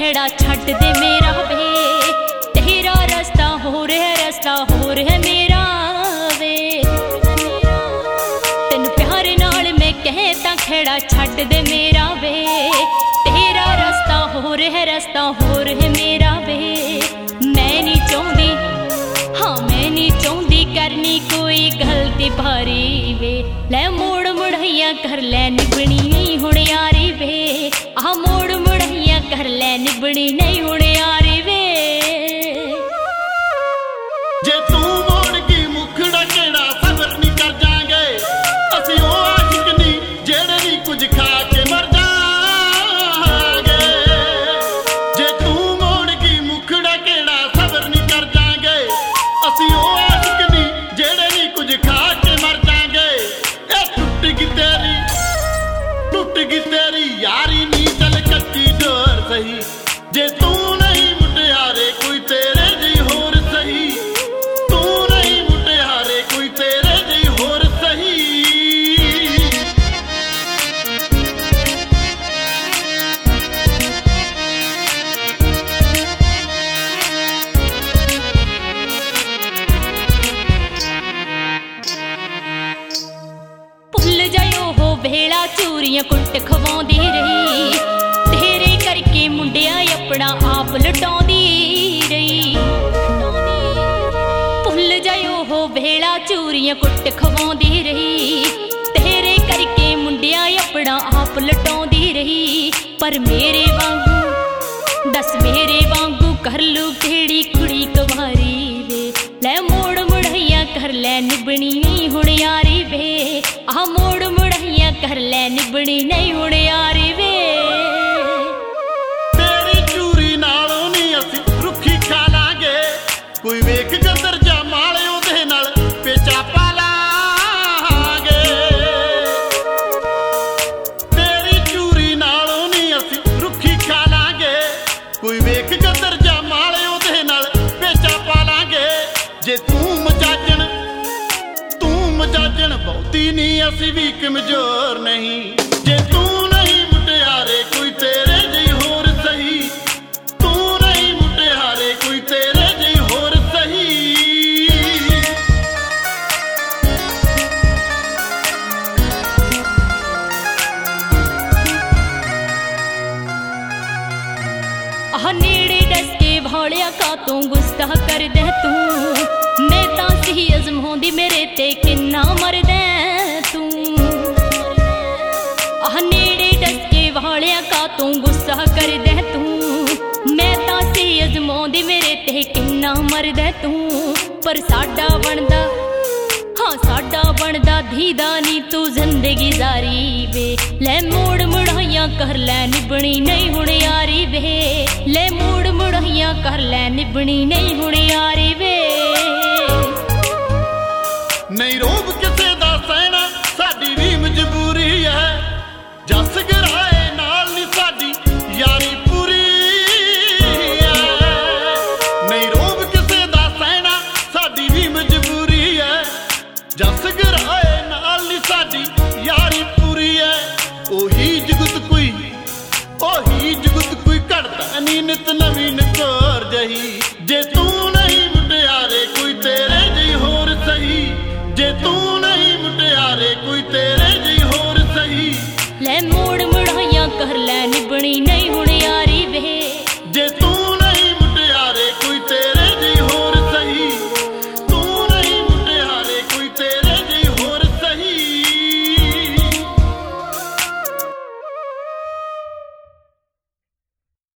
खड़ा छड्ड दे मेरा वे, तेरा रस्ता हो रहा मेरा वे। तेन प्यार नाल मैं कहे तां खड़ा छड्ड दे मेरा वे, तेरा रस्ता हो रहा मेरा वे। मैं नहीं चाहती, हाँ मैं नहीं चाहती करनी कोई गलती भारी वे। ले मोड़ मुड़ैया कर ले निभनी नहीं हुण यारी वे, आ मोड़ मुड़ैया कर ले निभनी नहीं हुण यारी वे। जे तू मोड़ की मुखड़ा केड़ा सबर नहीं कर जाएंगे, असी ओ आशिक नहीं जेड़े नहीं कुछ खा के मर जाएंगे। जे तू मोड़ की मुखड़ा केड़ा सबर नहीं कर जाएंगे, असी ओ आशिक नहीं जेड़े नहीं कुछ खा के मर जाएंगे। ए टूट गई तेरी यारी नी चल कच्ची डोर सही। जे तू नहीं मुटियारे कोई तेरे जी होर सही, तू नहीं मुटियारे कोई तेरे जी होर सही। भुल जायो हो वेला चूरियां कुट खवाउंदी रही, तेरे करके मुंडिया अपना आप लुटाउंदी रही। भुल जायो हो वेला चूरियां कुट खवाउंदी रही, तेरे करके मुंडिया अपना आप लुटाउंदी रही। पर मेरे वांगू दस मेरे वांगू कर लू केड़ी कुड़ी कवारी वे। ले मोड़ मुड़ैया कर ले निभनी नहीं हुण यारी वे, आ मोड़ मुड़ैया कर ले निभनी नहीं हुण यारी वे। तेरी चूरी नालों नहीं असी रुखी खा लांगे, कोई वेख गदर जा माले ओदे नाल पेचा पा लांगे। तेरी चूरी नालों नहीं असी रुखी खा लांगे, कोई वेख गदर जा माले ओदे नाल पेचा पा लांगे। जे तू मजाजन बहुती नहीं असी भी कमजोर नहीं। जे तू नहीं मुटियारे कोई तेरे जी होर सही, तू नहीं मुटियारे कोई तेरे जी होर सही। आ नेड़े डस के भौलिया का तू गुस्सा कर दे तू, मैं तां सही अजमाउंदी मेरे ते किन्ना मरदे तू। आ नेड़े डस के भौलिया का तू गुस्सा कर दे तू, मैं तां सही अजमाउंदी मेरे ते किन्ना मरदे तू। पर साडा बनदा, हाँ साडा बनदा धीदा नी तू जिंदगी जारी वे। ले मोड़ मुड़ैया कर ले निभनी नहीं हुण यारी वे, ले मोड़ मुड़ैया कर ले निभनी नहीं हुण यारी वे। नहीं रोब किसे दा सहना साडी भी मजबूरी है, जस गराए नाल नी साडी यारी पूरी है। नहीं रोब किसे दा सहना साडी भी मजबूरी है, जस गराए नाल नी साडी यारी पूरी है। ओही जुगत कोई घड़दा नी नित नवीं नकोर जही। जे तू नहीं मुटियारे कोई तेरे जी होर सही, जे तू नहीं मुटियारे कोई तेरे जी होर सही। ले मोड़ मुड़ैया कर ले निभनी नहीं